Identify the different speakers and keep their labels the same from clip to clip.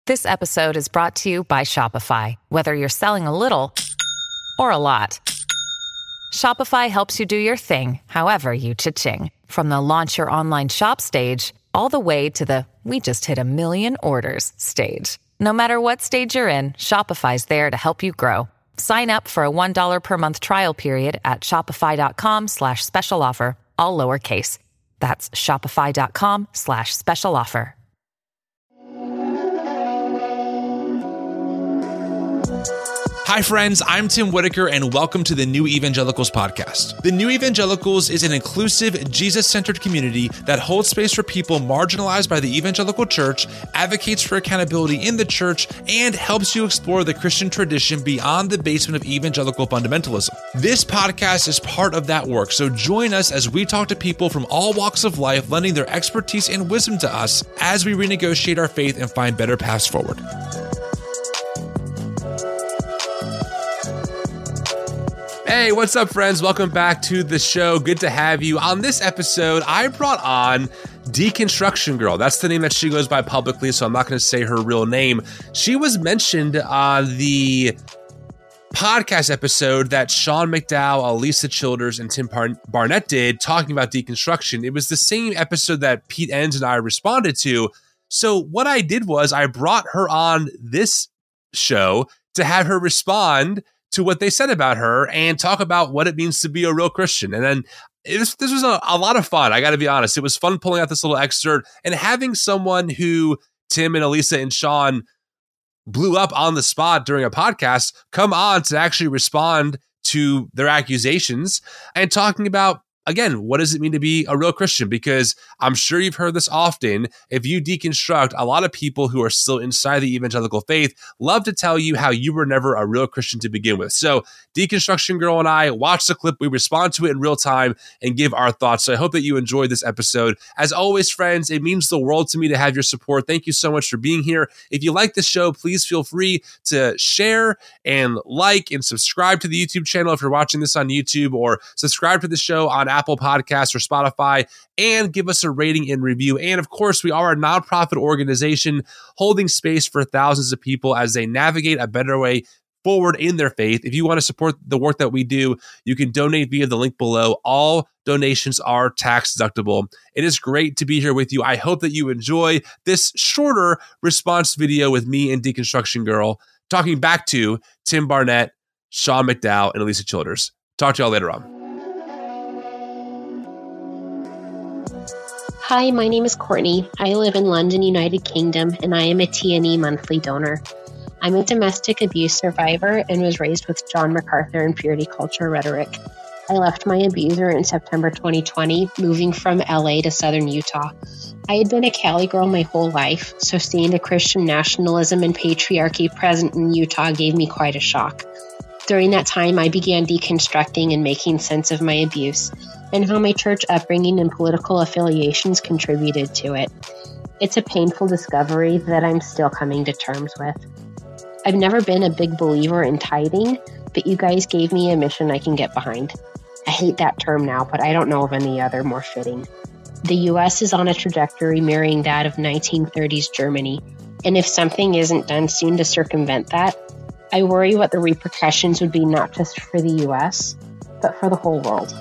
Speaker 1: This episode is brought to you by Shopify. Whether you're selling a little or a lot, Shopify helps you do your thing, however you cha-ching. From the launch your online shop stage, all the way to the we just hit 1 million orders stage. No matter what stage you're in, Shopify's there to help you grow. Sign up for a $1 per month trial period at shopify.com/special offer, all lowercase. That's shopify.com/special offer.
Speaker 2: Hi friends, I'm Tim Whitaker and welcome to the New Evangelicals podcast. The New Evangelicals is an inclusive, Jesus-centered community that holds space for people marginalized by the evangelical church, advocates for accountability in the church, and helps you explore the Christian tradition beyond the basement of evangelical fundamentalism. This podcast is part of that work, so join us as we talk to people from all walks of life, lending their expertise and wisdom to us as we renegotiate our faith and find better paths forward. Hey, what's up, friends? Welcome back to the show. Good to have you. On this episode, I brought on Deconstruction Girl. That's the name that she goes by publicly, so I'm not going to say her real name. She was mentioned on the podcast episode that Sean McDowell, Alisa Childers, and Tim Barnett did talking about deconstruction. It was the same episode that Pete Enns and I responded to. So what I did was I brought her on this show to have her respond to what they said about her and talk about what it means to be a real Christian. And then this was a lot of fun. I got to be honest. It was fun pulling out this little excerpt and having someone who Tim and Alisa and Sean blew up on the spot during a podcast come on to actually respond to their accusations and talking about, again, what does it mean to be a real Christian? Because I'm sure you've heard this often. If you deconstruct, a lot of people who are still inside the evangelical faith love to tell you how you were never a real Christian to begin with. So Deconstruction Girl and I watch the clip, we respond to it in real time and give our thoughts. So I hope that you enjoyed this episode. As always, friends, it means the world to me to have your support. Thank you so much for being here. If you like this show, please feel free to share and like and subscribe to the YouTube channel if you're watching this on YouTube, or subscribe to the show on Apple Podcasts or Spotify, and give us a rating and review. And of course, we are a nonprofit organization holding space for thousands of people as they navigate a better way forward in their faith. If you want to support the work that we do, you can donate via the link below. All donations are tax deductible. It is great to be here with you. I hope that you enjoy this shorter response video with me and Deconstruction Girl talking back to Tim Barnett, Sean McDowell, and Alisa Childers. Talk to y'all later on.
Speaker 3: Hi, my name is Courtney. I live in London, United Kingdom, and I am a TNE monthly donor. I'm a domestic abuse survivor and was raised with John MacArthur and purity culture rhetoric. I left my abuser in September 2020, moving from LA to southern Utah. I had been a Cali girl my whole life, so seeing the Christian nationalism and patriarchy present in Utah gave me quite a shock. During that time, I began deconstructing and making sense of my abuse and how my church upbringing and political affiliations contributed to it. It's a painful discovery that I'm still coming to terms with. I've never been a big believer in tithing, but you guys gave me a mission I can get behind. I hate that term now, but I don't know of any other more fitting. The US is on a trajectory mirroring that of 1930s Germany, and if something isn't done soon to circumvent that, I worry what the repercussions would be not just for the US, but for the whole world.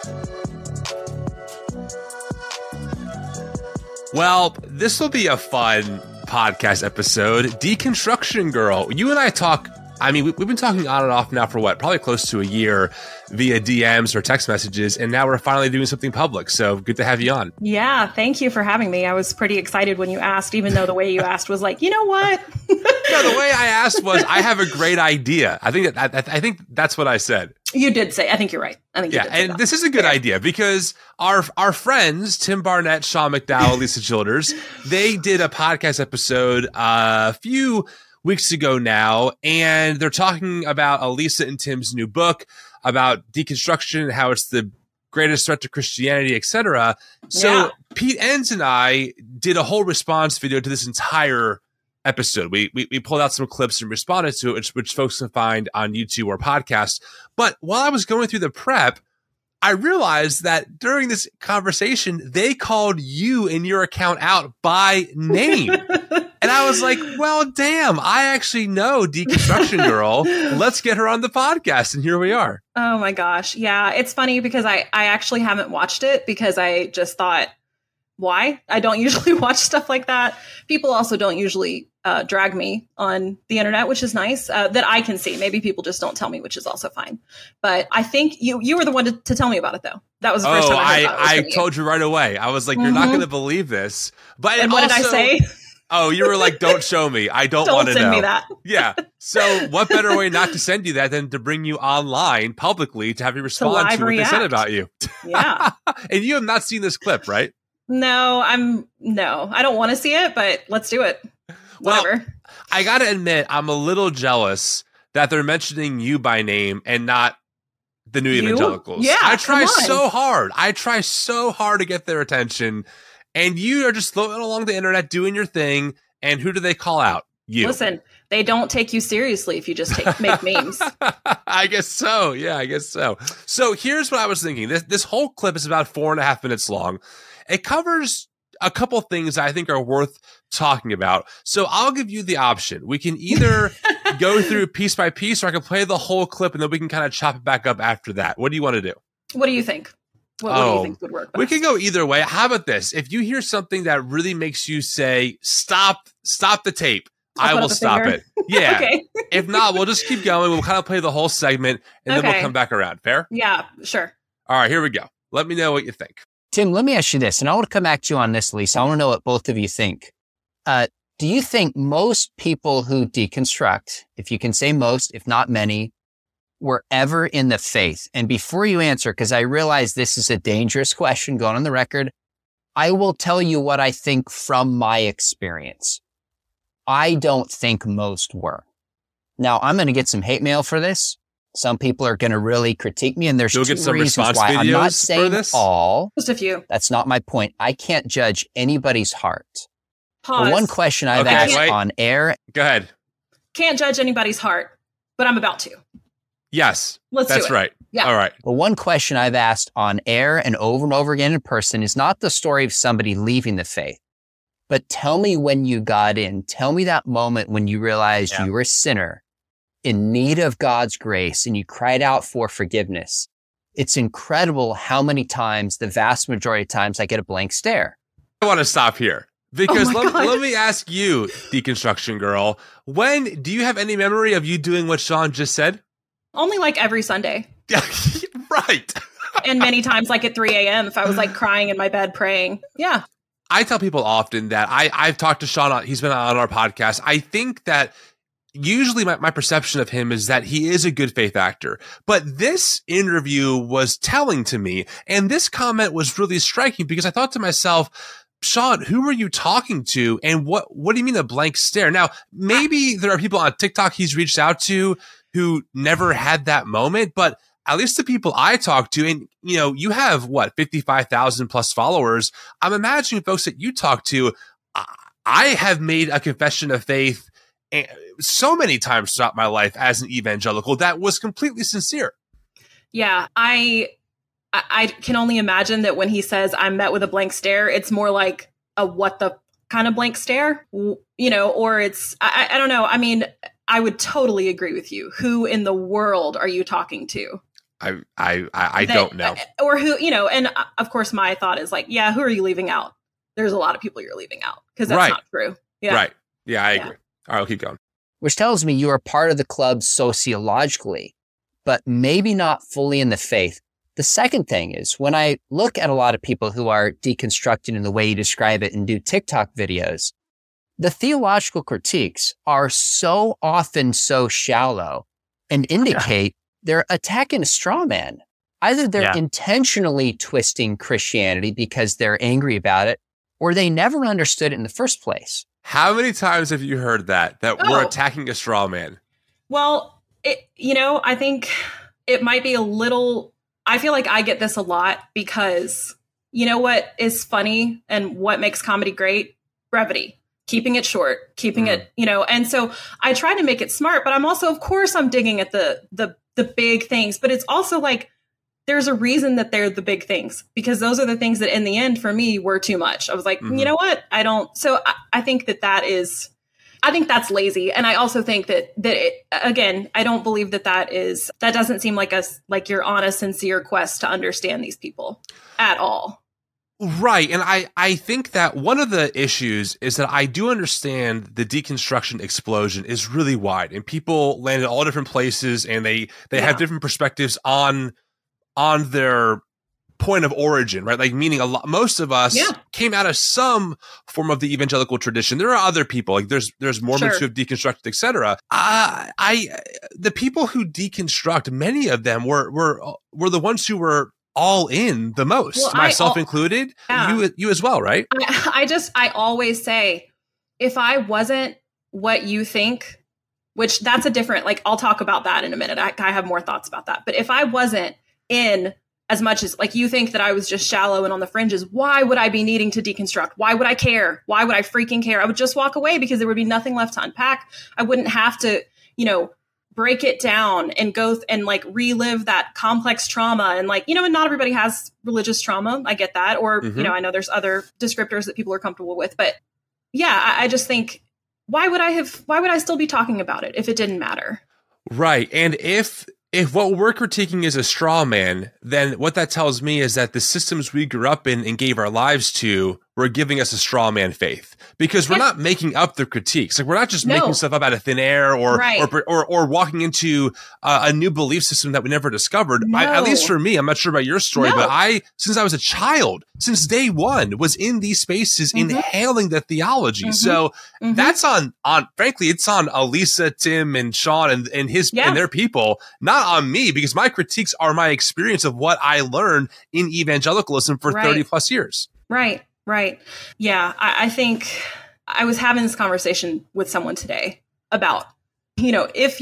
Speaker 2: Well, this will be a fun podcast episode. Deconstruction Girl, you and I talk, we've been talking on and off now for probably close to a year via DMs or text messages, and now we're finally doing something public. So good to have you on.
Speaker 4: Yeah, thank you for having me. I was pretty excited when you asked, even though the way you asked was like, you know what?
Speaker 2: No, the way I asked was, I have a great idea. I think that's what I said.
Speaker 4: You did say. I think you're right. I think you did say that.
Speaker 2: This is a good idea because our friends Tim Barnett, Sean McDowell, Alisa Childers, they did a podcast episode a few weeks ago now, and they're talking about Alisa and Tim's new book about deconstruction, how it's the greatest threat to Christianity, etc. So Pete Enns and I did a whole response video to this entire episode. We pulled out some clips and responded to it, which folks can find on YouTube or podcast. But while I was going through the prep, I realized that during this conversation, they called you and your account out by name. And And I was like, well, damn, I actually know Deconstruction Girl. Let's get her on the podcast. And here we are.
Speaker 4: Oh my gosh. Yeah. It's funny because I actually haven't watched it because I just thought, why? I don't usually watch stuff like that. People also don't usually drag me on the internet, which is nice, that I can see. Maybe people just don't tell me, which is also fine. But I think you were the one to tell me about it, though. That was the first time
Speaker 2: I told you right away. I was like, you're not going to believe this. But
Speaker 4: and what did I say?
Speaker 2: Oh, you were like, don't show me. I don't want to know.
Speaker 4: Don't send me that.
Speaker 2: Yeah. So what better way not to send you that than to bring you online publicly to have you respond to what they said about you?
Speaker 4: Yeah.
Speaker 2: And you have not seen this clip, right?
Speaker 4: No, I don't want to see it, but let's do it. Whatever.
Speaker 2: Well, I got to admit, I'm a little jealous that they're mentioning you by name and not the New Evangelicals.
Speaker 4: Yeah,
Speaker 2: I try so hard. I try so hard to get their attention. And you are just floating along the internet doing your thing. And who do they call out? You.
Speaker 4: Listen, they don't take you seriously if you just make memes.
Speaker 2: I guess so. Yeah, I guess so. So here's what I was thinking. This whole clip is about 4.5 minutes long. It covers a couple things I think are worth talking about. So I'll give you the option. We can either go through piece by piece, or I can play the whole clip and then we can kind of chop it back up after that. What do you want to do?
Speaker 4: What do you think? What do you think would work best?
Speaker 2: We can go either way. How about this? If you hear something that really makes you say, stop the tape, I will stop it. Yeah.
Speaker 4: Okay.
Speaker 2: If not, we'll just keep going. We'll kind of play the whole segment and then we'll come back around. Fair?
Speaker 4: Yeah, sure.
Speaker 2: All right, here we go. Let me know what you think.
Speaker 5: Tim, let me ask you this, and I want to come back to you on this, Lisa. I want to know what both of you think. Do you think most people who deconstruct, if you can say most, if not many, were ever in the faith? And before you answer, because I realize this is a dangerous question going on the record, I will tell you what I think from my experience. I don't think most were. Now, I'm going to get some hate mail for this. Some people are going to really critique me, and there's two reasons why. I'm not saying all.
Speaker 4: Just a few.
Speaker 5: That's not my point. I can't judge anybody's heart.
Speaker 4: Pause.
Speaker 5: But one question I've asked on air.
Speaker 2: Go ahead.
Speaker 4: Can't judge anybody's heart, but I'm about to.
Speaker 2: Yes.
Speaker 4: Let's do it.
Speaker 2: That's right.
Speaker 4: Yeah.
Speaker 2: All right.
Speaker 5: But one question I've asked on air and over again in person is not the story of somebody leaving the faith, but tell me when you got in. Tell me that moment when you realized you were a sinner in need of God's grace and you cried out for forgiveness. It's incredible how many times, the vast majority of times, I get a blank stare.
Speaker 2: I want to stop here because let me ask you, Deconstruction Girl, when do you have any memory of you doing what Sean just said?
Speaker 4: Only like every Sunday.
Speaker 2: Yeah, right.
Speaker 4: And many times like at 3 a.m. if I was like crying in my bed praying. Yeah.
Speaker 2: I tell people often that I've talked to Sean. He's been on our podcast. I think that usually my perception of him is that he is a good faith actor. But this interview was telling to me, and this comment was really striking because I thought to myself, Sean, who are you talking to? And what do you mean a blank stare? Now, maybe there are people on TikTok he's reached out to who never had that moment, but at least the people I talk to, and you have 55,000 plus followers. I'm imagining folks that you talk to. I have made a confession of faith so many times throughout my life as an evangelical that was completely sincere.
Speaker 4: Yeah, I can only imagine that when he says I'm met with a blank stare, it's more like a what the kind of blank stare, or it's I don't know. I mean, I would totally agree with you. Who in the world are you talking to?
Speaker 2: I don't know.
Speaker 4: Or who, and of course my thought is like, yeah, who are you leaving out? There's a lot of people you're leaving out because that's not true. Yeah.
Speaker 2: Right. Yeah, I agree. All right, I'll keep going.
Speaker 5: Which tells me you are part of the club sociologically, but maybe not fully in the faith. The second thing is when I look at a lot of people who are deconstructing in the way you describe it and do TikTok videos, the theological critiques are so often so shallow and indicate they're attacking a straw man. Either they're intentionally twisting Christianity because they're angry about it, or they never understood it in the first place.
Speaker 2: How many times have you heard that we're attacking a straw man?
Speaker 4: Well, I think it might be a little, I feel like I get this a lot because you know what is funny and what makes comedy great? Brevity. Keeping it short, keeping it, and so I try to make it smart, but I'm also, of course, I'm digging at the big things, but it's also like, there's a reason that they're the big things because those are the things that in the end for me were too much. I was like, you know what? So I think that is I think that's lazy. And I also think that again, I don't believe that doesn't seem like you're on a sincere quest to understand these people at all.
Speaker 2: Right. And I think that one of the issues is that I do understand the deconstruction explosion is really wide, and people land in all different places, and they have different perspectives on their point of origin, right? Like, meaning most of us came out of some form of the evangelical tradition. There are other people, like there's Mormons who have deconstructed, etc. The people who deconstruct, many of them were the ones who were all in the most, myself included. You as well, right?
Speaker 4: I always say, if I wasn't what you think, which that's a different, like, I'll talk about that in a minute. I have more thoughts about that. But if I wasn't in as much as, like, you think that I was just shallow and on the fringes, why would I be needing to deconstruct? Why would I care? Why would I freaking care? I would just walk away, because there would be nothing left to unpack. I wouldn't have to, break it down and go and like relive that complex trauma. And like, and not everybody has religious trauma. I get that. Or, I know there's other descriptors that people are comfortable with, but yeah, I just think, why would I still be talking about it if it didn't matter?
Speaker 2: Right. And if what we're critiquing is a straw man, then what that tells me is that the systems we grew up in and gave our lives to were giving us a straw man faith, because we're not making up the critiques. Like, we're not just making stuff up out of thin air or walking into a new belief system that we never discovered. No. At least for me, I'm not sure about your story, but since I was a child, since day one, was in these spaces inhaling the theology. So that's on frankly, it's on Elisa, Tim, and Sean and and their people, not on me, because my critiques are my experience of what I learned in evangelicalism for 30 plus years.
Speaker 4: Right. Right. Yeah. I think I was having this conversation with someone today about, if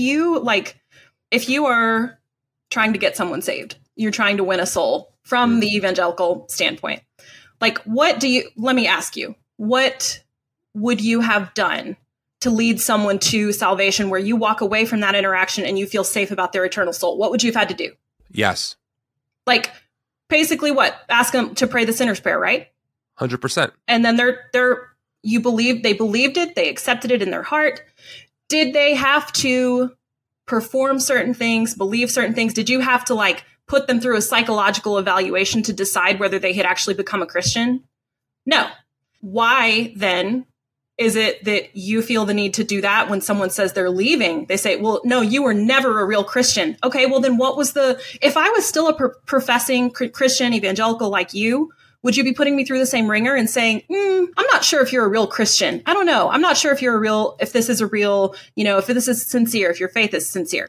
Speaker 4: you are trying to get someone saved, you're trying to win a soul from the evangelical standpoint. Like, let me ask you, what would you have done to lead someone to salvation where you walk away from that interaction and you feel safe about their eternal soul? What would you have had to do?
Speaker 2: Yes.
Speaker 4: Like, basically what? Ask them to pray the sinner's prayer, right?
Speaker 2: 100%.
Speaker 4: And then they believed it, they accepted it in their heart. Did they have to perform certain things, believe certain things? Did you have to like put them through a psychological evaluation to decide whether they had actually become a Christian? No. Why then is it that you feel the need to do that when someone says they're leaving? They say, well, no, you were never a real Christian. Okay, well then if I was still a professing Christian evangelical like you, would you be putting me through the same ringer and saying, I'm not sure if you're a real Christian. I don't know. I'm not sure if if this is a real, if this is sincere, if your faith is sincere.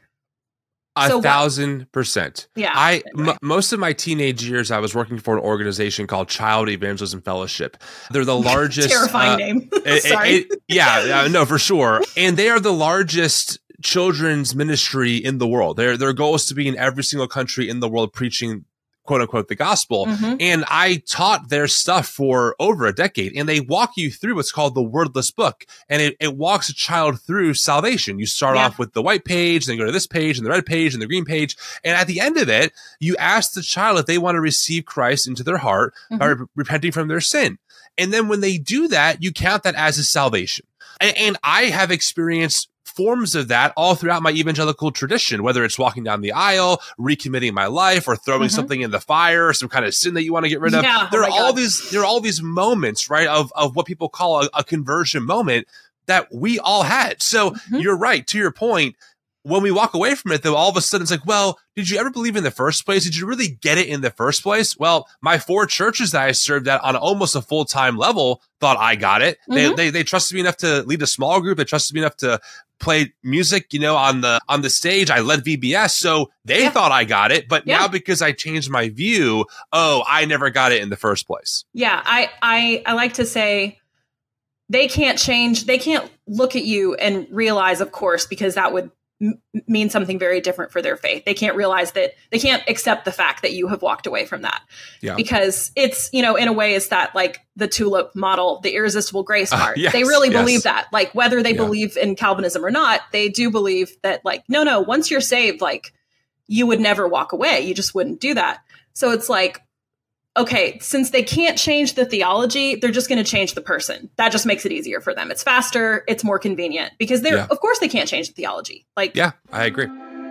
Speaker 2: 1,000%.
Speaker 4: Yeah.
Speaker 2: Most of my teenage years, I was working for an organization called Child Evangelism Fellowship. They're the largest.
Speaker 4: Terrifying name. Sorry.
Speaker 2: No, for sure. And they are the largest children's ministry in the world. Their goal is to be in every single country in the world preaching, quote unquote, the gospel. And I taught their stuff for over a decade, and they walk you through what's called the wordless book. And it walks a child through salvation. You start off with the white page, then you go to this page and the red page and the green page. And at the end of it, you ask the child if they want to receive Christ into their heart by repenting from their sin. And then when they do that, you count that as a salvation. And I have experienced forms of that all throughout my evangelical tradition, whether it's walking down the aisle, recommitting my life, or throwing something in the fire, some kind of sin that you want to get rid of. There are all these moments, right, of what people call a conversion moment that we all had. So you're right. To your point, when we walk away from it, though, all of a sudden it's like, well, did you ever believe in the first place? Did you really get it in the first place? Well, my 4 churches that I served at on almost a full-time level thought I got it. They trusted me enough to lead a small group. They trusted me enough to play music, on the stage. I led VBS. So they thought I got it. But now, because I changed my view, I never got it in the first place.
Speaker 4: Yeah. I like to say they can't look at you and realize, of course, because that would mean something very different for their faith. They can't realize that, they can't accept the fact that you have walked away from that. Because it's, in a way, it's that like the tulip model, the irresistible grace part. They really believe that, like, whether they believe in Calvinism or not, they do believe that, like, no, once you're saved, like, you would never walk away. You just wouldn't do that. So it's like, okay, since they can't change the theology, they're just going to change the person. That just makes it easier for them. It's faster. It's more convenient because of course they can't change the theology.
Speaker 2: Yeah, I agree.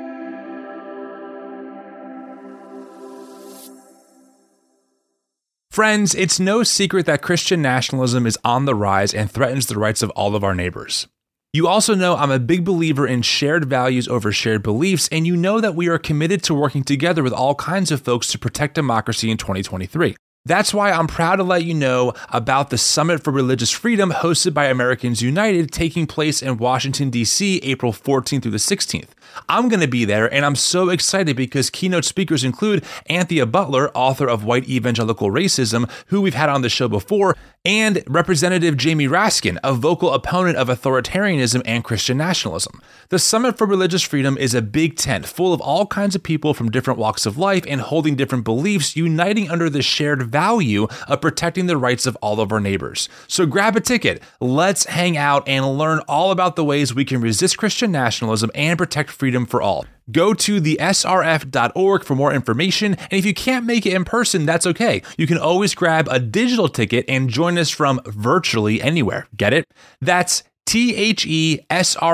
Speaker 2: Friends, it's no secret that Christian nationalism is on the rise and threatens the rights of all of our neighbors. You also know I'm a big believer in shared values over shared beliefs, and you know that we are committed to working together with all kinds of folks to protect democracy in 2023. That's why I'm proud to let you know about the Summit for Religious Freedom hosted by Americans United taking place in Washington, D.C., April 14th through the 16th. I'm going to be there, and I'm so excited because keynote speakers include Anthea Butler, author of White Evangelical Racism, who we've had on the show before, and Representative Jamie Raskin, a vocal opponent of authoritarianism and Christian nationalism. The Summit for Religious Freedom is a big tent full of all kinds of people from different walks of life and holding different beliefs, uniting under the shared value of protecting the rights of all of our neighbors. So grab a ticket, let's hang out and learn all about the ways we can resist Christian nationalism and protect freedom for all. Go to thesrf.org for more information, and if you can't make it in person, that's okay. You can always grab a digital ticket and join us from virtually anywhere. Get it? That's thesrf.org,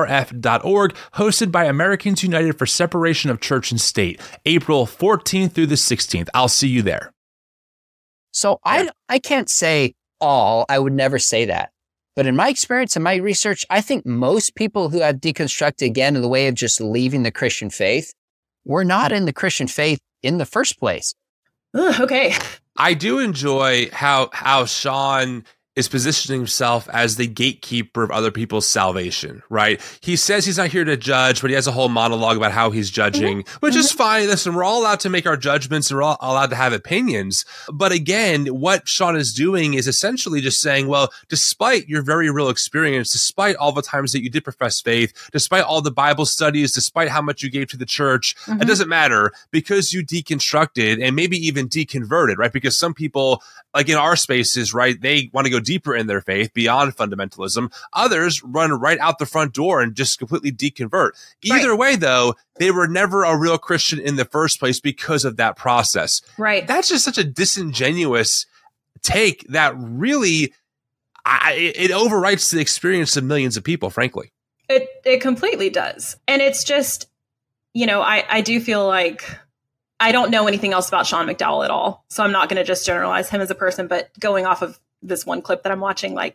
Speaker 2: hosted by Americans United for Separation of Church and State, April 14th through the 16th. I'll see you there.
Speaker 5: So I can't say all, I would never say that. But in my experience and my research, I think most people who have deconstructed, again, in the way of just leaving the Christian faith, were not in the Christian faith in the first place.
Speaker 4: Okay.
Speaker 2: I do enjoy how Sean is positioning himself as the gatekeeper of other people's salvation, right? He says he's not here to judge, but he has a whole monologue about how he's judging, which is fine. Listen, we're all allowed to make our judgments and we're all allowed to have opinions. But again, what Sean is doing is essentially just saying, well, despite your very real experience, despite all the times that you did profess faith, despite all the Bible studies, despite how much you gave to the church, it doesn't matter because you deconstructed and maybe even deconverted, right? Because some people, like in our spaces, right, they want to go deeper in their faith beyond fundamentalism. Others run right out the front door and just completely deconvert. Either way, though, they were never a real Christian in the first place because of that process.
Speaker 4: Right.
Speaker 2: That's just such a disingenuous take that really, it overwrites the experience of millions of people, frankly.
Speaker 4: It completely does. And it's just, I do feel like I don't know anything else about Sean McDowell at all. So I'm not going to just generalize him as a person, but going off of this one clip that I'm watching, I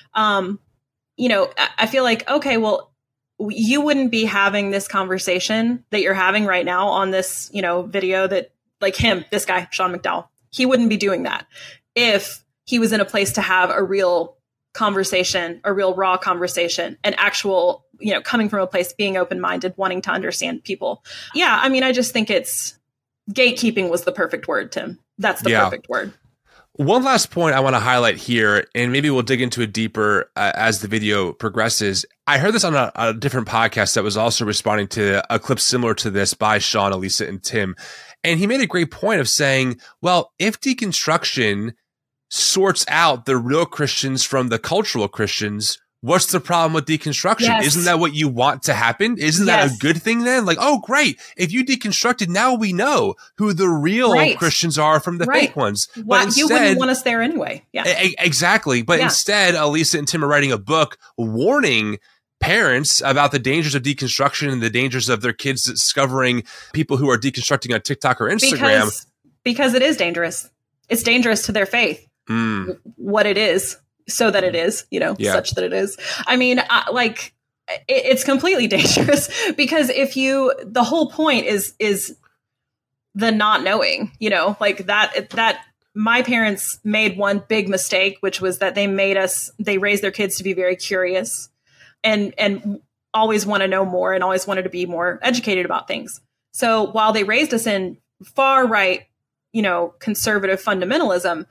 Speaker 4: feel like, okay, well, you wouldn't be having this conversation that you're having right now on this, video that like him, this guy, Sean McDowell, he wouldn't be doing that if he was in a place to have a real conversation, a real raw conversation, an actual, coming from a place, being open-minded, wanting to understand people. Yeah. I mean, I just think gatekeeping was the perfect word, Tim. That's the perfect word.
Speaker 2: One last point I want to highlight here, and maybe we'll dig into it deeper as the video progresses. I heard this on a different podcast that was also responding to a clip similar to this by Sean, Elisa, and Tim. And he made a great point of saying, well, if deconstruction sorts out the real Christians from the cultural Christians, what's the problem with deconstruction?
Speaker 4: Yes.
Speaker 2: Isn't that what you want to happen? Isn't that a good thing then? Like, oh, great. If you deconstructed, now we know who the real Christians are from the fake ones.
Speaker 4: Well, you wouldn't want us there anyway. Yeah,
Speaker 2: exactly. But instead, Elisa and Tim are writing a book warning parents about the dangers of deconstruction and the dangers of their kids discovering people who are deconstructing on TikTok or Instagram.
Speaker 4: Because it is dangerous. It's dangerous to their faith. What it is. So that it is, such that it is. I mean, it's completely dangerous because the whole point is the not knowing, that my parents made one big mistake, which was that they raised their kids to be very curious and always want to know more and always wanted to be more educated about things. So while they raised us in far right, conservative fundamentalism,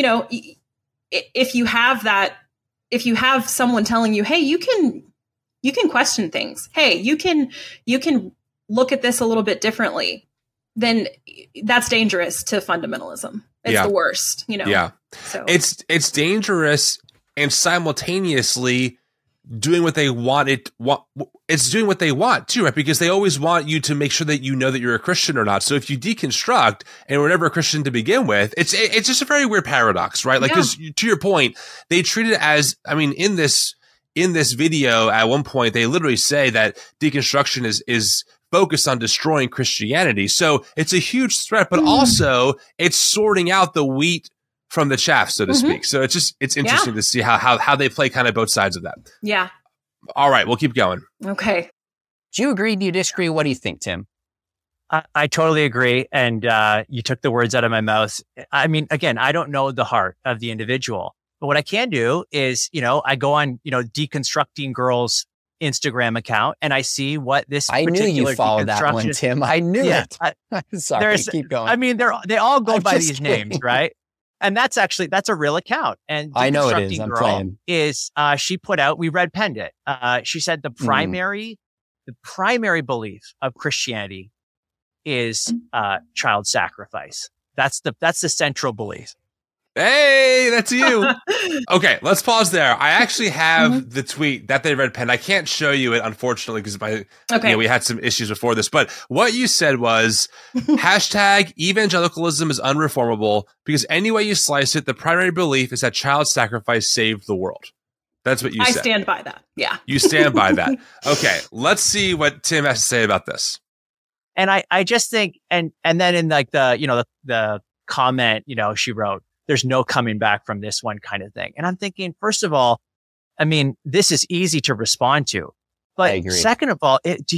Speaker 4: if you have someone telling you, hey, you can question things. Hey, you can look at this a little bit differently, then that's dangerous to fundamentalism. It's the worst, Yeah.
Speaker 2: So it's dangerous, and simultaneously doing what they want. It's doing what they want too, right? Because they always want you to make sure that you know that you're a Christian or not. So if you deconstruct and were never a Christian to begin with, it's just a very weird paradox, right? Like, because to your point, they treat it as, I mean, in this video, at one point, they literally say that deconstruction is focused on destroying Christianity. So it's a huge threat, but also it's sorting out the wheat from the chaff, so to speak. So it's interesting to see how they play kind of both sides of that.
Speaker 4: Yeah.
Speaker 2: All right, we'll keep going.
Speaker 4: Okay.
Speaker 5: Do you agree? Do you disagree? What do you think, Tim?
Speaker 6: I totally agree. And you took the words out of my mouth. I mean, again, I don't know the heart of the individual, but what I can do is, I go on, Deconstructing Girls Instagram account and I see what this
Speaker 5: I knew you followed that one, Tim. I knew it. I'm sorry. Keep going.
Speaker 6: I mean, they all go by these names, right? And that's a real account. And
Speaker 5: I know it is. I'm playing.
Speaker 6: She put out, we red penned it. She said the primary belief of Christianity is child sacrifice. That's the central belief.
Speaker 2: Hey, that's you. Okay, let's pause there. I actually have the tweet that they red penned. I can't show you it, unfortunately, because we had some issues before this. But what you said was hashtag evangelicalism is unreformable because any way you slice it, the primary belief is that child sacrifice saved the world. That's what you said.
Speaker 4: I stand by that. Yeah.
Speaker 2: You stand by that. Okay, let's see what Tim has to say about this.
Speaker 6: And I just think, and then in like the comment, she wrote, there's no coming back from this one kind of thing. And I'm thinking, first of all, I mean, this is easy to respond to. But second of all, this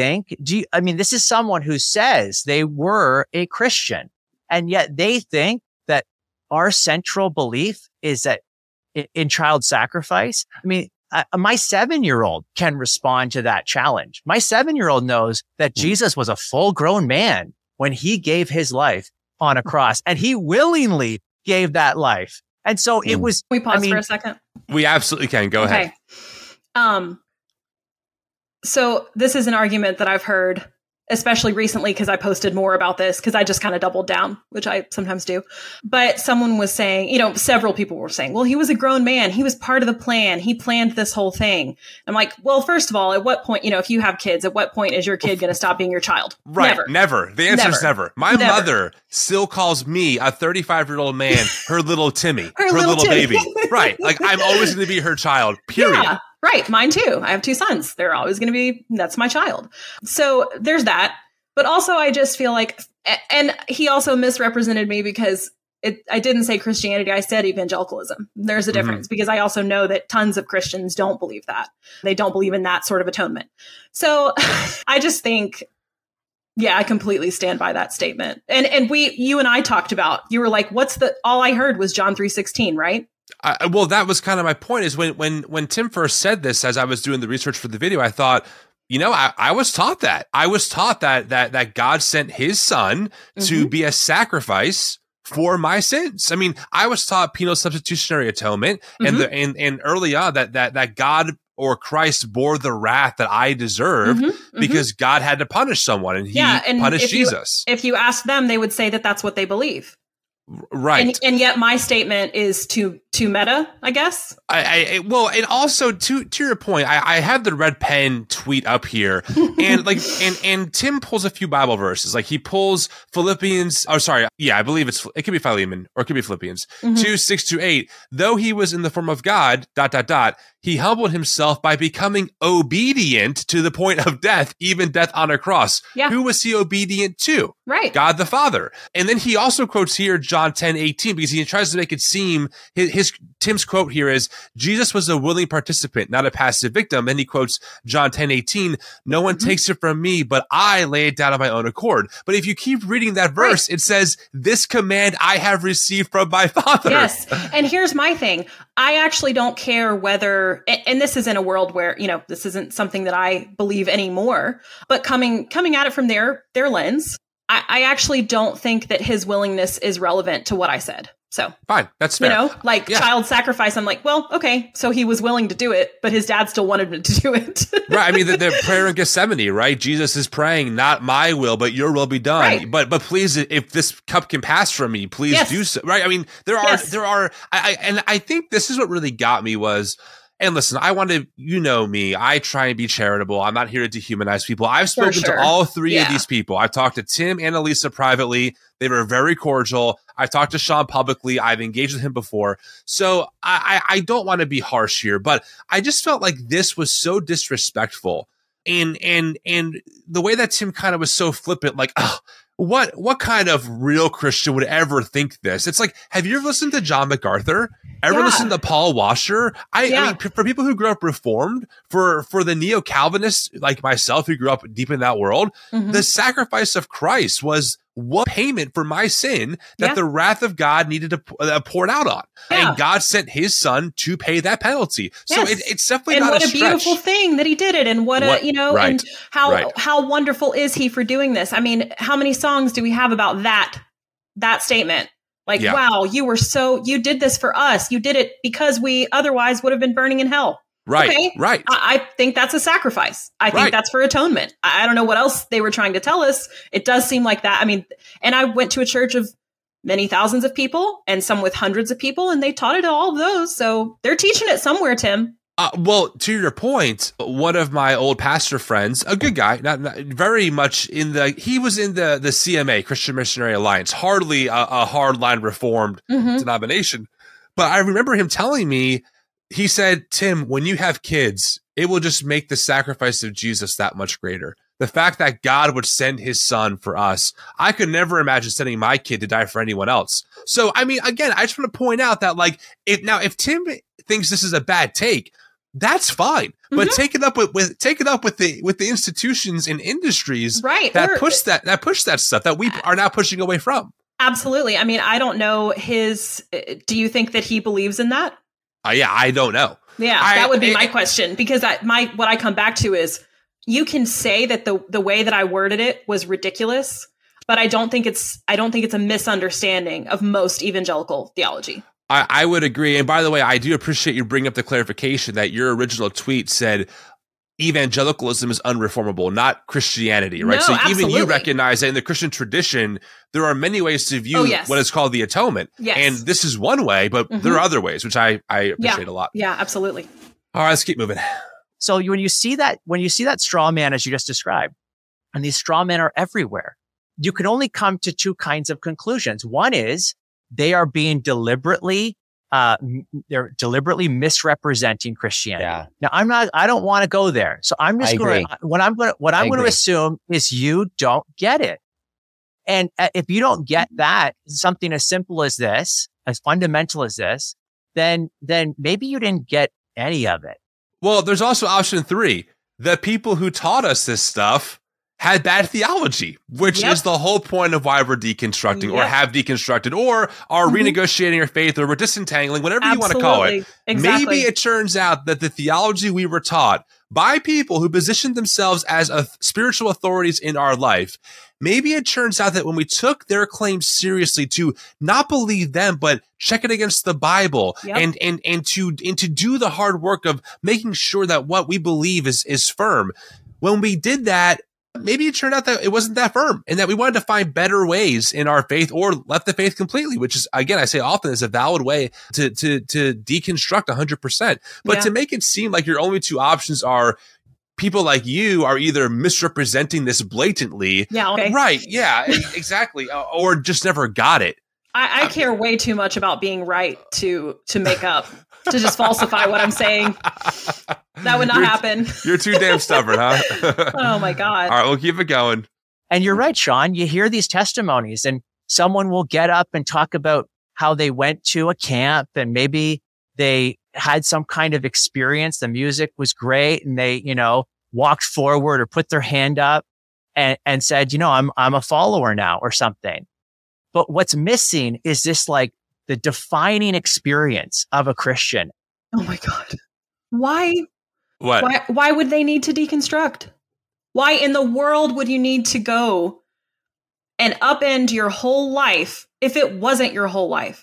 Speaker 6: is someone who says they were a Christian and yet they think that our central belief is that in child sacrifice. I mean, my 7-year-old can respond to that challenge. My 7-year-old knows that Jesus was a full grown man when he gave his life on a cross and he willingly gave that life. And so it was.
Speaker 4: Can we pause for a second?
Speaker 2: We absolutely can. Go ahead.
Speaker 4: So this is an argument that I've heard, especially recently, because I posted more about this because I just kind of doubled down, which I sometimes do. But someone was saying, several people were saying, well, he was a grown man. He was part of the plan. He planned this whole thing. I'm like, well, first of all, at what point, if you have kids, at what point is your kid going to stop being your child?
Speaker 2: Right. Never. The answer is never. My mother still calls me, a 35-year-old man, her little Timmy, her little baby. Right. Like I'm always going to be her child, period.
Speaker 4: Yeah. Right. Mine too. I have 2 sons. They're always going to be, that's my child. So there's that. But also I just feel like, and he also misrepresented me because I didn't say Christianity. I said evangelicalism. There's a difference because I also know that tons of Christians don't believe that. They don't believe in that sort of atonement. So I just think, I completely stand by that statement. And you and I talked about, you were like, all I heard was John 3:16, right?
Speaker 2: Well, that was kind of my point is when Tim first said this, as I was doing the research for the video, I thought, I was taught that. I was taught that God sent his son to be a sacrifice for my sins. I mean, I was taught penal substitutionary atonement and early on that God or Christ bore the wrath that I deserved because God had to punish someone and he punished Jesus.
Speaker 4: If you ask them, they would say that that's what they believe.
Speaker 2: Right.
Speaker 4: And yet my statement is too meta, I guess.
Speaker 2: Well, and also to your point, I have the red pen tweet up here and and Tim pulls a few Bible verses. Like he pulls Philippians. Oh, sorry. Yeah, I believe it could be Philemon or it could be Philippians 2:6-8. Though he was in the form of God, ... he humbled himself by becoming obedient to the point of death, even death on a cross.
Speaker 4: Yeah.
Speaker 2: Who was he obedient to?
Speaker 4: Right.
Speaker 2: God the Father. And then he also quotes here John 10:18 because he tries to make it seem Tim's quote here is Jesus was a willing participant, not a passive victim. And he quotes John 10:18, no one takes it from me, but I lay it down on my own accord. But if you keep reading that verse, it says, this command I have received from my Father.
Speaker 4: Yes. And here's my thing. I actually don't care whether, and this is in a world where, this isn't something that I believe anymore, but coming at it from their lens, I actually don't think that his willingness is relevant to what I said. So
Speaker 2: fine, that's fair.
Speaker 4: Child sacrifice. I'm like, well, okay, so he was willing to do it, but his dad still wanted him to do it.
Speaker 2: Right. I mean, the prayer in Gethsemane, right? Jesus is praying, not my will, but your will be done.
Speaker 4: Right.
Speaker 2: But please, if this cup can pass from me, please do so. Right. I mean, there are, and I think this is what really got me was, And listen, I want to, you know me, I try and be charitable. I'm not here to dehumanize people. I've spoken to all three of these people. I've talked to Tim and Elisa privately. They were very cordial. I've talked to Sean publicly. I've engaged with him before. So I don't want to be harsh here, but I just felt like this was so disrespectful. And the way that Tim kind of was so flippant, like, oh, what kind of real Christian would ever think this? It's like, have you ever listened to John MacArthur? Ever listened to Paul Washer? I mean, for people who grew up Reformed, for the neo-Calvinists like myself who grew up deep in that world, the sacrifice of Christ was what payment for my sin that the wrath of God needed to poured out on. And God sent his son to pay that penalty. So it's definitely not a stretch.
Speaker 4: And what a beautiful thing that he did it. And and how wonderful is he for doing this? I mean, how many songs do we have about that statement? Like, wow, you did this for us. You did it because we otherwise would have been burning in hell.
Speaker 2: Right.
Speaker 4: Okay.
Speaker 2: Right.
Speaker 4: I think that's a sacrifice. I think that's for atonement. I don't know what else they were trying to tell us. It does seem like that. I mean, and I went to a church of many thousands of people and some with hundreds of people, and they taught it to all of those. So they're teaching it somewhere, Tim.
Speaker 2: Well, to your point, one of my old pastor friends, a good guy, not very much he was in the CMA, Christian Missionary Alliance, hardly a hardline Reformed denomination. But I remember him telling me, he said, Tim, when you have kids, it will just make the sacrifice of Jesus that much greater. The fact that God would send his son for us, I could never imagine sending my kid to die for anyone else. So, I mean, again, I just want to point out that, like, if Tim thinks this is a bad take, that's fine. But take it up with the institutions and industries that push that stuff that we are now pushing away from.
Speaker 4: Absolutely. I mean, I don't know do you think that he believes in that?
Speaker 2: I don't know.
Speaker 4: Yeah, that would be my question, because what I come back to is, you can say that the way that I worded it was ridiculous, but I don't think it's a misunderstanding of most evangelical theology.
Speaker 2: I would agree. And by the way, I do appreciate you bringing up the clarification that your original tweet said evangelicalism is unreformable, not Christianity, right?
Speaker 4: No,
Speaker 2: so
Speaker 4: absolutely.
Speaker 2: even you recognize that in the Christian tradition, there are many ways to view what is called the atonement.
Speaker 4: Yes.
Speaker 2: And this is one way, but there are other ways, which I appreciate a lot.
Speaker 4: Yeah, absolutely.
Speaker 2: All right, let's keep moving.
Speaker 6: So when you see that straw man, as you just described, and these straw men are everywhere, you can only come to two kinds of conclusions. One is they are being deliberately misrepresenting Christianity. Yeah. Now I don't want to go there. So I'm just going to, what I'm going to assume is you don't get it. And if you don't get that, something as simple as this, as fundamental as this, then maybe you didn't get any of it.
Speaker 2: Well, there's also option 3. The people who taught us this stuff had bad theology, which is the whole point of why we're deconstructing or have deconstructed or are renegotiating our faith or we're disentangling, whatever you want to call it.
Speaker 4: Exactly.
Speaker 2: Maybe it turns out that the theology we were taught by people who positioned themselves as spiritual authorities in our life, maybe it turns out that when we took their claims seriously to not believe them, but check it against the Bible and to do the hard work of making sure that what we believe is firm. When we did that, maybe it turned out that it wasn't that firm and that we wanted to find better ways in our faith or left the faith completely, which is, again, I say often is a valid way to deconstruct 100%. But to make it seem like your only two options are people like you are either misrepresenting this blatantly.
Speaker 4: Yeah. Okay.
Speaker 2: Right. Yeah, exactly. Or just never got it.
Speaker 4: I care way too much about being right to make up, to just falsify what I'm saying. That would not happen.
Speaker 2: You're too damn stubborn, huh?
Speaker 4: Oh my God.
Speaker 2: All right, we'll keep it going.
Speaker 6: And you're right, Sean. You hear these testimonies and someone will get up and talk about how they went to a camp and maybe they had some kind of experience. The music was great and they, walked forward or put their hand up and said, I'm a follower now or something. But what's missing is this, like, the defining experience of a Christian.
Speaker 4: Oh my God. Why?
Speaker 2: What?
Speaker 4: Why would they need to deconstruct? Why in the world would you need to go and upend your whole life if it wasn't your whole life?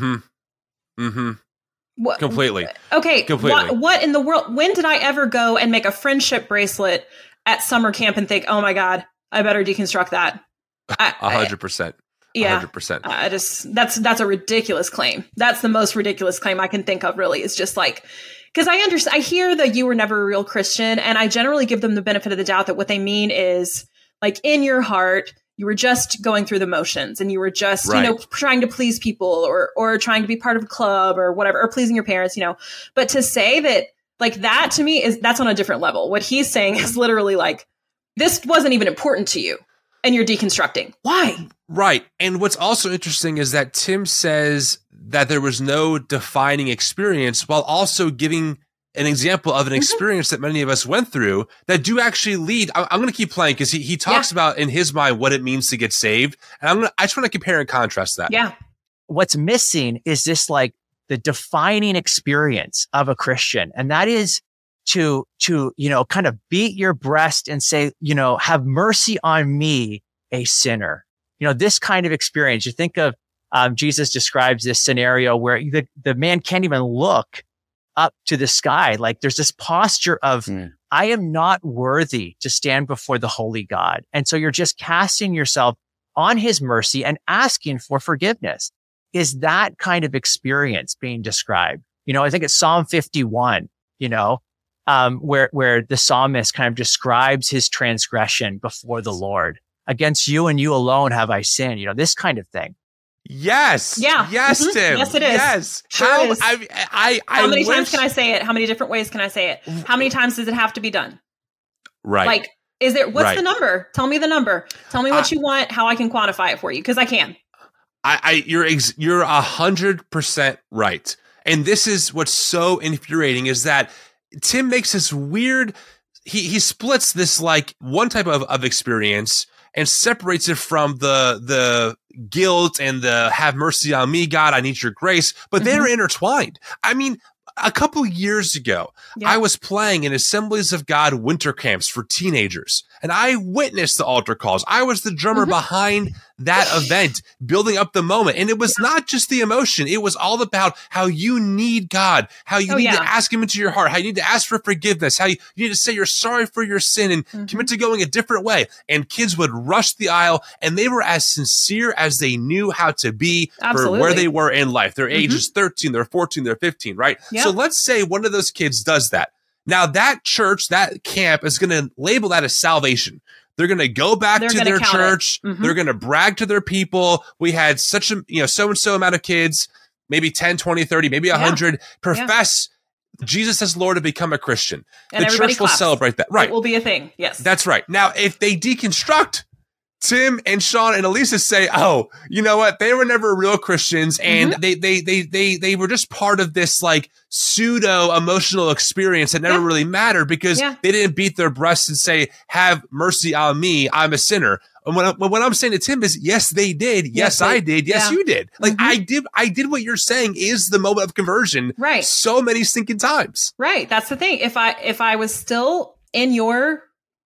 Speaker 4: What,
Speaker 2: completely.
Speaker 4: Okay.
Speaker 2: Completely.
Speaker 4: What in the world? When did I ever go and make a friendship bracelet at summer camp and think, oh my God, I better deconstruct that?
Speaker 2: 100%.
Speaker 4: Yeah,
Speaker 2: 100%.
Speaker 4: That's a ridiculous claim. That's the most ridiculous claim I can think of, really. It's just like, because I hear that you were never a real Christian, and I generally give them the benefit of the doubt that what they mean is like in your heart, you were just going through the motions and you were just, trying to please people or trying to be part of a club or whatever, or pleasing your parents, but to say that like that to me that's on a different level. What he's saying is literally like, this wasn't even important to you and you're deconstructing. Why?
Speaker 2: Right. And what's also interesting is that Tim says that there was no defining experience while also giving an example of an experience that many of us went through that do actually lead. I'm going to keep playing because he talks about in his mind what it means to get saved. And I just want to compare and contrast that.
Speaker 4: Yeah.
Speaker 6: What's missing is this like the defining experience of a Christian. And that is to kind of beat your breast and say, have mercy on me, a sinner. This kind of experience. You think of, Jesus describes this scenario where the man can't even look up to the sky. Like there's this posture of, I am not worthy to stand before the holy God. And so you're just casting yourself on his mercy and asking for forgiveness. Is that kind of experience being described? I think it's Psalm 51, where the psalmist kind of describes his transgression before the Lord. Against you and you alone have I sinned, this kind of thing.
Speaker 2: Yes.
Speaker 4: Yeah.
Speaker 2: Yes, Tim.
Speaker 4: Yes, it is.
Speaker 2: Yes.
Speaker 4: Sure is.
Speaker 2: How
Speaker 4: many times can I say it? How many different ways can I say it? How many times does it have to be done?
Speaker 2: Right.
Speaker 4: Like, what's the number? Tell me the number. Tell me what you want, how I can quantify it for you. Cause I can.
Speaker 2: You're 100% right. And this is what's so infuriating is that Tim makes this weird, he splits this like one type of experience and separates it from the guilt and the have mercy on me, God, I need your grace, but they're intertwined. I mean, a couple years ago, I was playing in Assemblies of God winter camps for teenagers, and I witnessed the altar calls. I was the drummer behind that event, building up the moment. And it was not just the emotion. It was all about how you need God, how you need to ask him into your heart, how you need to ask for forgiveness, how you need to say you're sorry for your sin and commit to going a different way. And kids would rush the aisle, and they were as sincere as they knew how to be for where they were in life. Their age is 13, they're 14, they're 15, right?
Speaker 4: Yep.
Speaker 2: So let's say one of those kids does that. Now that church, that camp is going to label that as salvation. They're going to go back to their church. They're going to brag to their people. We had such a, so-and-so amount of kids, maybe 10, 20, 30, maybe 100 profess Jesus as Lord to become a Christian.
Speaker 4: And
Speaker 2: the church will celebrate that. Right.
Speaker 4: It will be a thing. Yes.
Speaker 2: That's right. Now, if they deconstruct, Tim and Sean and Elisa say, oh, you know what? They were never real Christians, and they were just part of this like pseudo emotional experience that never really mattered because they didn't beat their breasts and say, have mercy on me, I'm a sinner. And what I'm saying to Tim is, yes, they did. Yes, I did. Yes, you did. Like I did what you're saying is the moment of conversion.
Speaker 4: Right.
Speaker 2: So many stinking times.
Speaker 4: Right. That's the thing. If I was still in your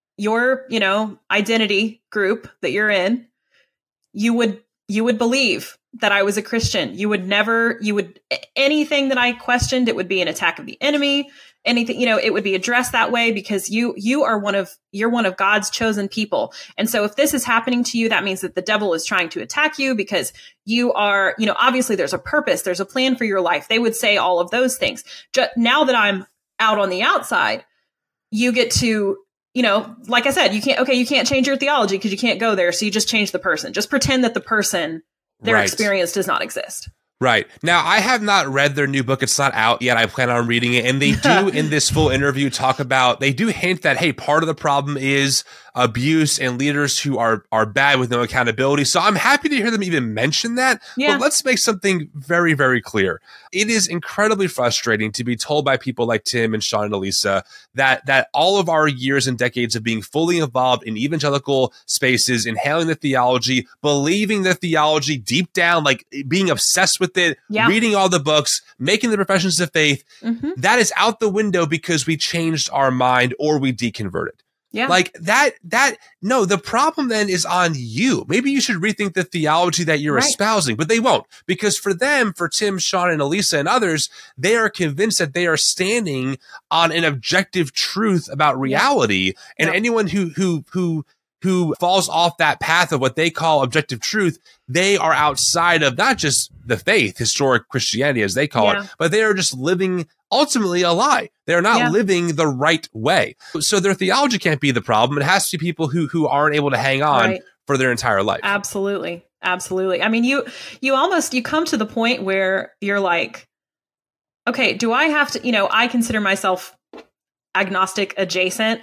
Speaker 4: identity group that you're in, you would believe that I was a Christian. Anything that I questioned, it would be an attack of the enemy. Anything, it would be addressed that way because you're one of God's chosen people. And so if this is happening to you, that means that the devil is trying to attack you because you are, obviously there's a purpose, there's a plan for your life. They would say all of those things. Now that I'm out on the outside, you get to, like I said, you can't change your theology because you can't go there. So you just change the person. Just pretend that the person, their experience does not exist.
Speaker 2: Right. Now, I have not read their new book. It's not out yet. I plan on reading it. And they do, in this full interview, they do hint that, hey, part of the problem is abuse and leaders who are bad with no accountability. So I'm happy to hear them even mention that. Yeah. But let's make something very, very clear. It is incredibly frustrating to be told by people like Tim and Sean and Elisa that all of our years and decades of being fully involved in evangelical spaces, inhaling the theology, believing the theology deep down, like being obsessed with it, reading all the books, making the professions of faith, that is out the window because we changed our mind or we deconverted.
Speaker 4: Yeah.
Speaker 2: Like no, the problem then is on you. Maybe you should rethink the theology that you're espousing, but they won't, because for them, for Tim, Sean, and Elisa and others, they are convinced that they are standing on an objective truth about reality. And anyone who who falls off that path of what they call objective truth, they are outside of not just the faith, historic Christianity as they call it, but they are just living ultimately a lie. They're not living the right way. So their theology can't be the problem. It has to be people who aren't able to hang on for their entire life.
Speaker 4: Absolutely. Absolutely. I mean, you come to the point where you're like, okay, do I have to, I consider myself agnostic adjacent.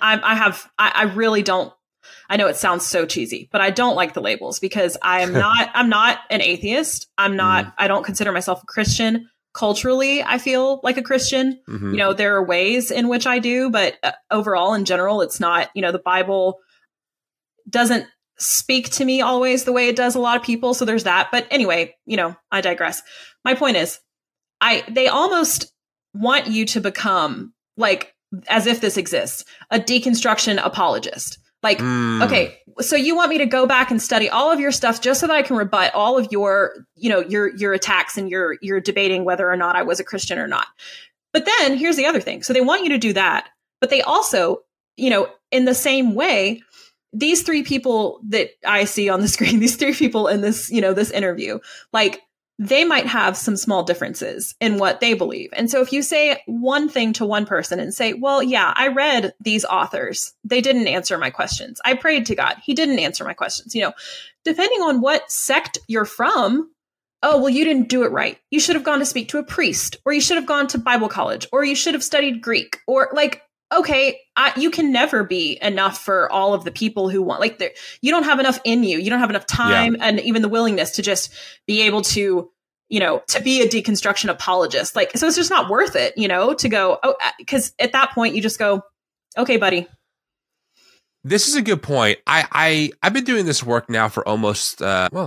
Speaker 4: I really don't. I know it sounds so cheesy, but I don't like the labels because I'm not an atheist. I don't consider myself a Christian. Culturally, I feel like a Christian. Mm-hmm. There are ways in which I do, but overall, in general, it's not, the Bible doesn't speak to me always the way it does a lot of people. So there's that. But anyway, I digress. My point is, they almost want you to become, like, as if this exists, a deconstruction apologist. Like, okay, so you want me to go back and study all of your stuff just so that I can rebut all of your, your attacks and your debating whether or not I was a Christian or not. But then here's the other thing. So they want you to do that, but they also, in the same way, these three people that I see on the screen, these three people in this, this interview, like, they might have some small differences in what they believe. And so if you say one thing to one person and say, well, yeah, I read these authors, they didn't answer my questions. I prayed to God. He didn't answer my questions. Depending on what sect you're from, oh, well, you didn't do it right. You should have gone to speak to a priest, or you should have gone to Bible college, or you should have studied Greek, or like, okay, you can never be enough for all of the people who want, like, you don't have enough in you. You don't have enough time and even the willingness to just be able to, to be a deconstruction apologist. Like, so it's just not worth it, to go, because at that point you just go, okay, buddy.
Speaker 2: This is a good point. I've been doing this work now for almost,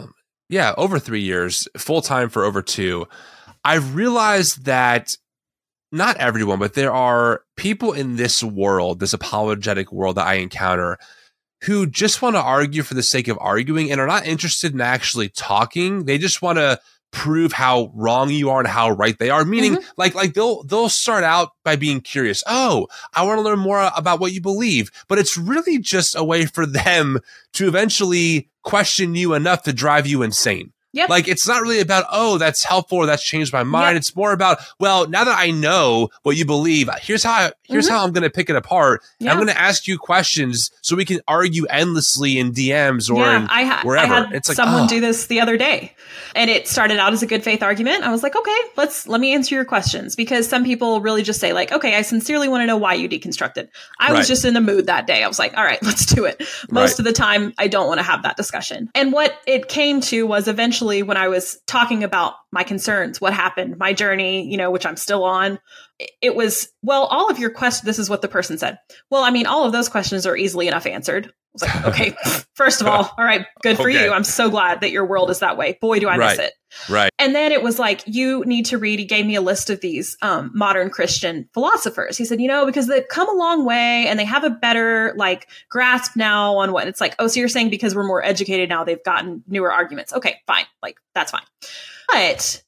Speaker 2: over 3 years, full time for over 2. I've realized that not everyone, but there are people in this world, this apologetic world that I encounter, who just want to argue for the sake of arguing and are not interested in actually talking. They just want to prove how wrong you are and how right they are. Meaning, like they'll start out by being curious. Oh, I want to learn more about what you believe. But it's really just a way for them to eventually question you enough to drive you insane.
Speaker 4: Yep.
Speaker 2: Like, it's not really about, oh, that's helpful or that's changed my mind. It's more about, well, now that I know what you believe, here's how I'm going to pick it apart. I'm going to ask you questions so we can argue endlessly in DMs or wherever.
Speaker 4: I had someone do this the other day, and it started out as a good faith argument. I was like, okay, let me answer your questions, because some people really just say, like, okay, I sincerely want to know why you deconstructed. I was just in the mood that day. I was like, all right, let's do it. Most of the time, I don't want to have that discussion. And what it came to was eventually, when I was talking about my concerns, what happened, my journey, which I'm still on, it was, well, all of your questions, this is what the person said. Well, I mean, all of those questions are easily enough answered. I was like, okay, first of all right, good for you. I'm so glad that your world is that way. Boy, do I miss it.
Speaker 2: Right.
Speaker 4: And then it was like, you need to read, he gave me a list of these modern Christian philosophers. He said, because they've come a long way and they have a better grasp now on what it's like. Oh, so you're saying because we're more educated now, they've gotten newer arguments. Okay, fine. That's fine. But,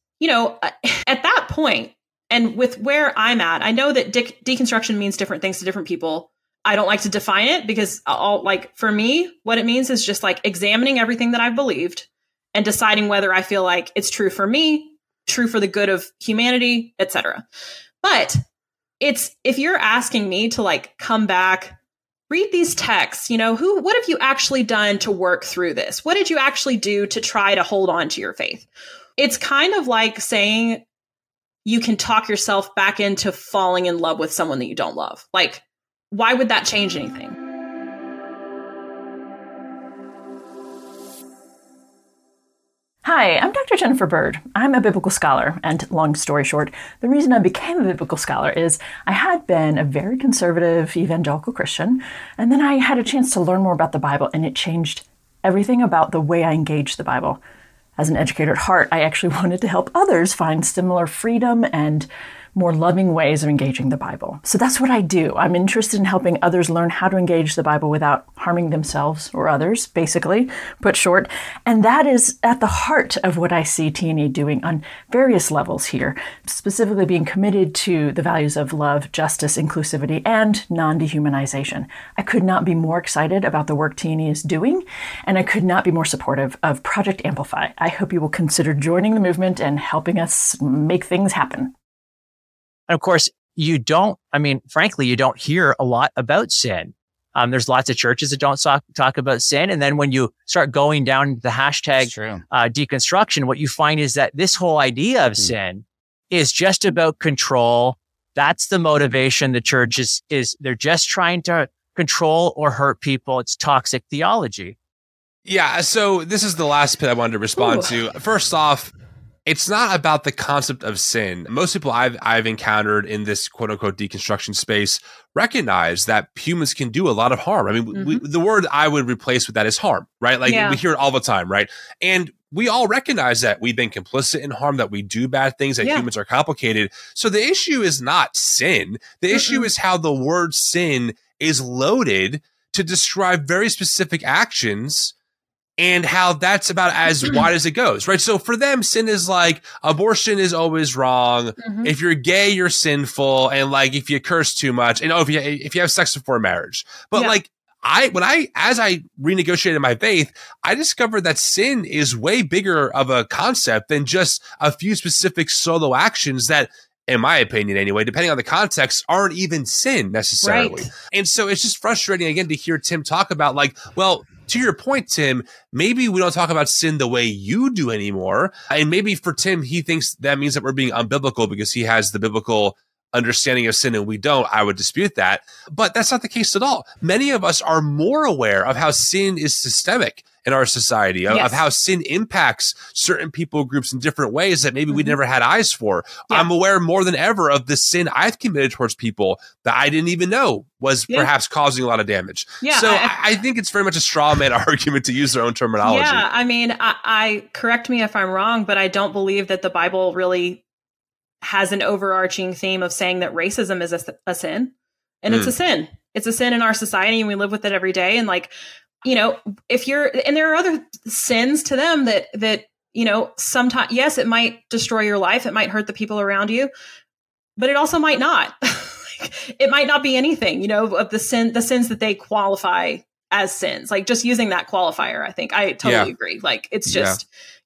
Speaker 4: at that point, and with where I'm at, I know that deconstruction means different things to different people. I don't like to define it because for me, what it means is just examining everything that I've believed and deciding whether I feel like it's true for me, true for the good of humanity, etc. But if you're asking me to come back, read these texts, what have you actually done to work through this? What did you actually do to try to hold on to your faith? It's kind of like saying you can talk yourself back into falling in love with someone that you don't love. Why would that change anything?
Speaker 7: Hi, I'm Dr. Jennifer Bird. I'm a biblical scholar, and long story short, the reason I became a biblical scholar is I had been a very conservative evangelical Christian, and then I had a chance to learn more about the Bible, and it changed everything about the way I engaged the Bible. As an educator at heart, I actually wanted to help others find similar freedom and more loving ways of engaging the Bible. So that's what I do. I'm interested in helping others learn how to engage the Bible without harming themselves or others, basically, put short. And that is at the heart of what I see T&E doing on various levels here, specifically being committed to the values of love, justice, inclusivity, and non-dehumanization. I could not be more excited about the work T&E is doing, and I could not be more supportive of Project Amplify. I hope you will consider joining the movement and helping us make things happen.
Speaker 6: And of course, frankly, you don't hear a lot about sin. There's lots of churches that don't talk about sin. And then when you start going down the hashtag deconstruction, what you find is that this whole idea of sin is just about control. That's the motivation the church is they're just trying to control or hurt people. It's toxic theology.
Speaker 2: Yeah, so this is the last bit I wanted to respond to. First off, it's not about the concept of sin. Most people I've encountered in this quote unquote deconstruction space recognize that humans can do a lot of harm. I mean, the word I would replace with that is harm, right? Like we hear it all the time, right? And we all recognize that we've been complicit in harm, that we do bad things, that humans are complicated. So the issue is not sin. The issue is how the word sin is loaded to describe very specific actions and how that's about as wide as it goes, right? So for them, sin is like abortion is always wrong. If you're gay, you're sinful. And like, if you curse too much and if you have sex before marriage, but like as I renegotiated my faith, I discovered that sin is way bigger of a concept than just a few specific solo actions that, in my opinion anyway, depending on the context, aren't even sin necessarily. Right. And so it's just frustrating again to hear Tim talk about like, well, to your point, Tim, maybe we don't talk about sin the way you do anymore. And maybe for Tim, he thinks that means that we're being unbiblical because he has the biblical understanding of sin and we don't. I would dispute that. But that's not the case at all. Many of us are more aware of how sin is systemic in our society, of how sin impacts certain people groups in different ways that maybe we never had eyes for. I'm aware more than ever of the sin I've committed towards people that I didn't even know was perhaps causing a lot of damage. So I think it's very much a straw man argument to use their own terminology.
Speaker 4: Yeah, I mean, I correct me if I'm wrong, but I don't believe that the Bible really has an overarching theme of saying that racism is a sin. And it's a sin. It's a sin in our society and we live with it every day. And like, you know, and there are other sins to them that, you know, sometimes, yes, it might destroy your life. It might hurt the people around you, but it also might not. It might not be anything, you know, of the sins that they qualify as sins, like just using that qualifier. I think I totally agree. Like, it's just,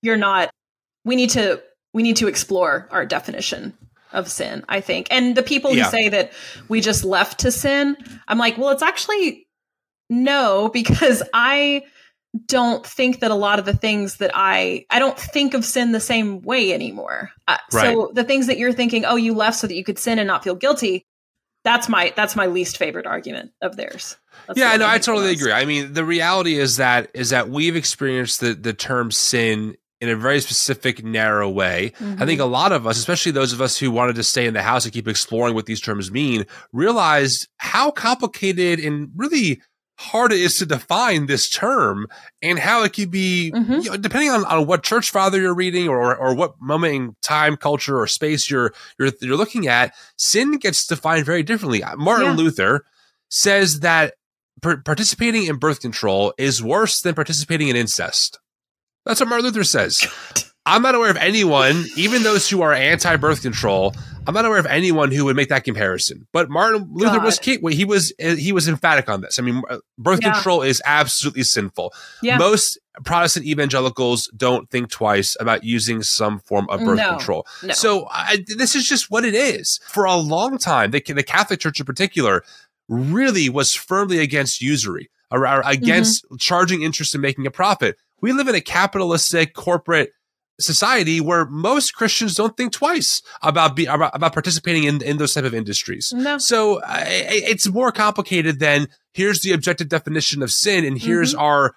Speaker 4: we need to explore our definition of sin, I think. And the people who say that we just left to sin, I'm like, well, it's actually no, because I don't think that a lot of the things that I don't think of sin the same way anymore. So the things that you're thinking, oh, you left so that you could sin and not feel guilty. That's my least favorite argument of theirs.
Speaker 2: I totally agree. I mean, the reality is that we've experienced the term sin in a very specific, narrow way. I think a lot of us, especially those of us who wanted to stay in the house and keep exploring what these terms mean, realized how complicated and really hard it is to define this term and how it could be, you know, depending on what church father you're reading or what moment in time, culture, or space you're looking at, sin gets defined very differently. Martin Luther says that participating in birth control is worse than participating in incest. That's what Martin Luther says. I'm not aware of anyone, even those who are anti-birth control, I'm not aware of anyone who would make that comparison. But Martin Luther he was emphatic on this. I mean, birth control is absolutely sinful. Most Protestant evangelicals don't think twice about using some form of birth control. No. So this is just what it is. For a long time, the Catholic Church in particular really was firmly against usury, against charging interest and making a profit. We live in a capitalistic corporate society where most Christians don't think twice about participating in those type of industries. No. So it's more complicated than here's the objective definition of sin and here's our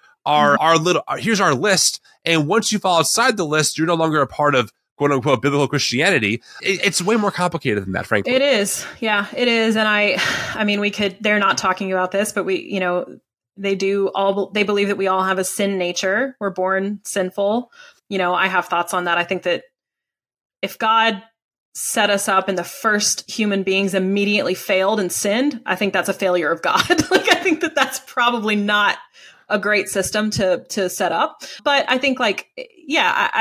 Speaker 2: list. And once you fall outside the list, you're no longer a part of quote unquote biblical Christianity. It's way more complicated than that, frankly.
Speaker 4: It is. Yeah, it is. And I mean, they're not talking about this, but we, you know, they believe that we all have a sin nature. We're born sinful. You know, I have thoughts on that. I think that if God set us up and the first human beings immediately failed and sinned, I think that's a failure of God. Like, I think that that's probably not a great system to set up. But I think like, yeah,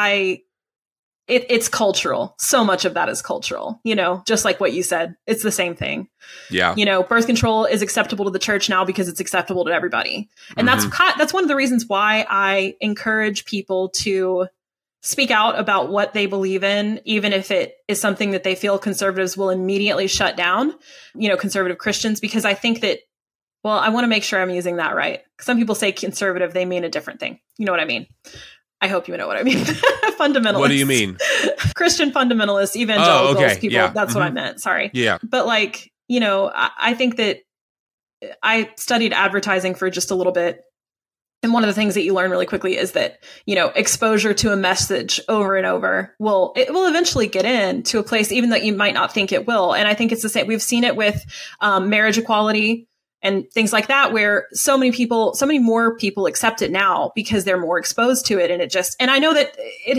Speaker 4: it's cultural. So much of that is cultural, you know, just like what you said, it's the same thing.
Speaker 2: Yeah.
Speaker 4: You know, birth control is acceptable to the church now because it's acceptable to everybody. And that's one of the reasons why I encourage people to speak out about what they believe in, even if it is something that they feel conservatives will immediately shut down, you know, conservative Christians, because I think that, well, I want to make sure I'm using that right. Some people say conservative, they mean a different thing. You know what I mean? I hope you know what I mean. Fundamentalists.
Speaker 2: What do you mean?
Speaker 4: Christian fundamentalists, evangelicals,
Speaker 2: okay.
Speaker 4: people.
Speaker 2: Yeah.
Speaker 4: That's what I meant. Sorry.
Speaker 2: Yeah.
Speaker 4: But like, you know, I think that I studied advertising for just a little bit. And one of the things that you learn really quickly is that, you know, exposure to a message over and over will eventually get into a place, even though you might not think it will. And I think it's the same. We've seen it with marriage equality and things like that, where so many more people accept it now because they're more exposed to it. And I know that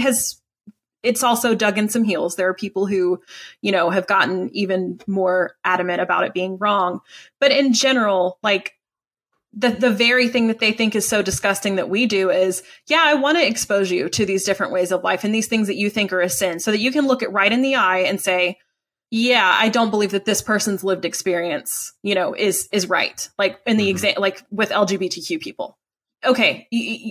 Speaker 4: it's also dug in some heels. There are people who, you know, have gotten even more adamant about it being wrong. But in general, like, the very thing that they think is so disgusting that we do is, yeah, I want to expose you to these different ways of life and these things that you think are a sin so that you can look it right in the eye and say, yeah, I don't believe that this person's lived experience, you know, is right. Like in the like with LGBTQ people. Okay.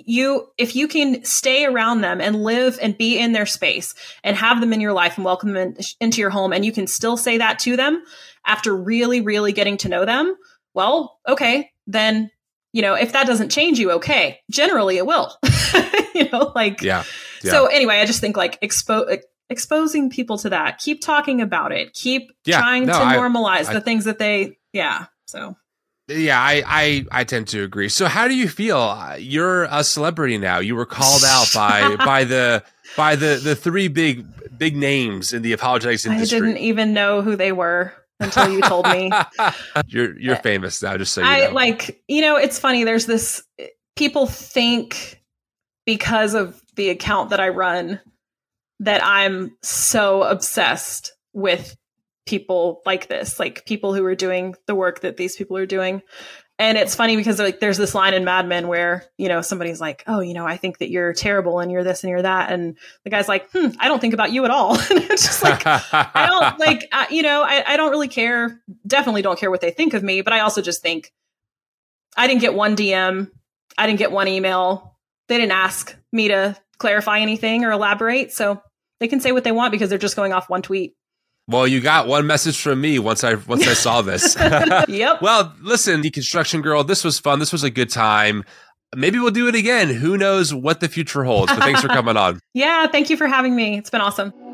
Speaker 4: If you can stay around them and live and be in their space and have them in your life and welcome them into your home, and you can still say that to them after really, really getting to know them, well, okay, then, you know, if that doesn't change you, okay, generally it will, you know, like, yeah. So anyway, I just think like exposing people to that, keep talking about it, keep trying to normalize the things that so.
Speaker 2: Yeah, I tend to agree. So how do you feel? You're a celebrity now. You were called out by the three big names in the apologetics industry.
Speaker 4: I didn't even know who they were until you told me.
Speaker 2: You're famous now, just so you know.
Speaker 4: Like, you know, it's funny. There's this, people think because of the account that I run that I'm so obsessed with people like this, like people who are doing the work that these people are doing. And it's funny because like there's this line in Mad Men where, you know, somebody's like, oh, you know, I think that you're terrible and you're this and you're that. And the guy's like, I don't think about you at all. And it's just like, I don't like, you know, I don't really care. Definitely don't care what they think of me. But I also just think I didn't get one DM. I didn't get one email. They didn't ask me to clarify anything or elaborate. So they can say what they want because they're just going off one tweet.
Speaker 2: Well, you got one message from me once I saw this.
Speaker 4: Yep.
Speaker 2: Well, listen, Deconstruction Girl, this was fun. This was a good time. Maybe we'll do it again. Who knows what the future holds? But thanks for coming on.
Speaker 4: Yeah, thank you for having me. It's been awesome.